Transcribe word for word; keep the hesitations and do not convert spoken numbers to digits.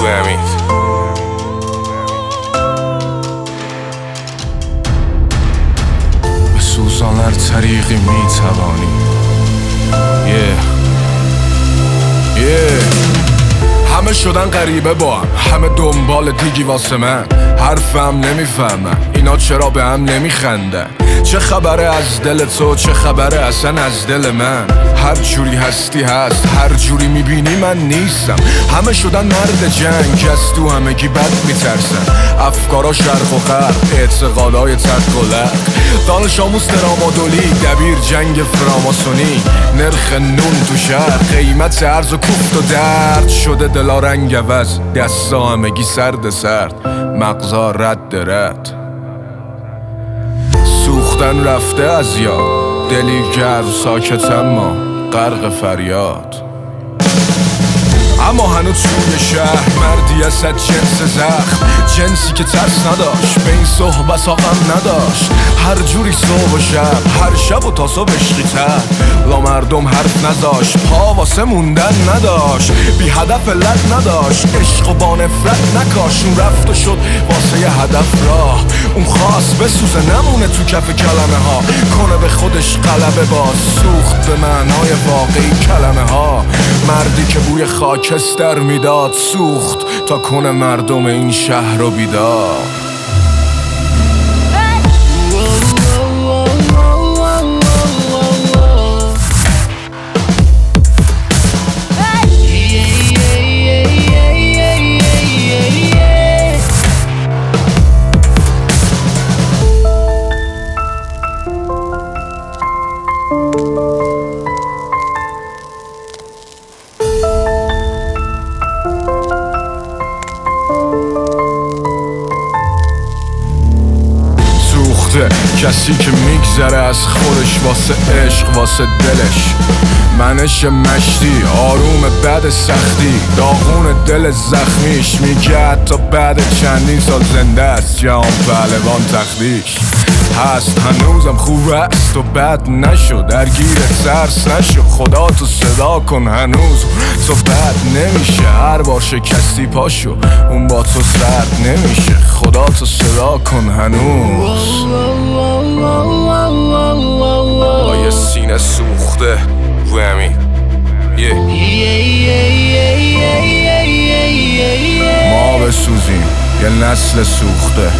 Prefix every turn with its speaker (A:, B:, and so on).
A: همین به سوزان هر طریقی میتوانی yeah. yeah. همه شدن غریبه با هم، همه دنبال دیگی واسه من. حرفم نمیفهمن اینا چرا به هم نمیخندن. چه خبره از دل تو، چه خبره اصلا از دل من. هر جوری هستی هست، هر جوری میبینی من نیستم. همه شدن مرد جنگ، از تو همگی بد میترسن. افکارا شرق و غرب، اعتقادای تق و لق. دانش آموز ترامادولی، دبیر جنگ فراماسونی. نرخ نون تو شهر، قیمت ارز و کوفت و درد شده دلا رنگ عوض. دستا همگی سرد سرد، مغزا رد رد. سوختن رفته از یاد، دلی گرم ساکت اما غرق فریاد. اما هنوز توی شهر مردی از جنس زخم، جنسی که ترس نداشت، به این صحبت ها غم نداشت. هر جوری صبح و شب، هر شب و تا صبح عشقی تر. لا مردم حرف نذاشت، پا واسه موندن نداشت. بی هدف علت نداشت، عشق و با نفرت نکاش. اون رفت و شد واسه یه هدف راه، اون خواست بسوزه نمونه تو کف کلمه ها. کنه به خودش غلبه باز، سوخت به معنای واقعی کلمه ها. مردی که بوی خاکستر میداد، سوخت تا کنه مردم این شهر رو بیدار. کسی که میگذره از خودش واسه عشق، واسه دلش. منش مشتی آروم بعد سختی، داغون دل زخمیش. میگه تا بعد چندین سال زنده است، جهان پهلوان تختیش. هست هنوزم خوب است و بد نشو، درگیر ترس نشو. خدا تو صدا کن هنوز تو بد نمیشه. هر بار شکستی پاشو، اون با تو سرد نمیشه. خدا تو صدا کن هنوز. با یه سینه سوخته رو همین yeah. ما بسوزیم یه نسل سوخته.